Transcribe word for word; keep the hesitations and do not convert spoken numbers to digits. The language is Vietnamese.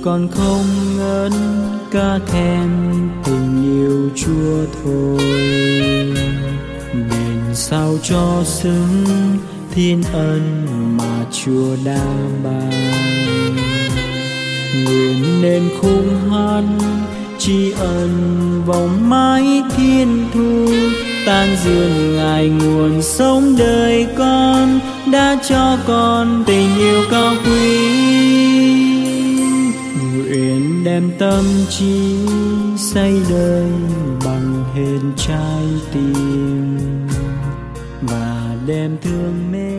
con không ngớn ca khen tình yêu Chúa thôi. Đền sao cho xứng thiên ân mà Chúa đã ban. Nguyện nên khung hát tri ân vòng mãi thiên thu, tán dương Ngài nguồn sống đời con, đã cho con tình yêu cao quý. Nguyện đem tâm trí xây đời bằng hết trái tim, và đem thương mến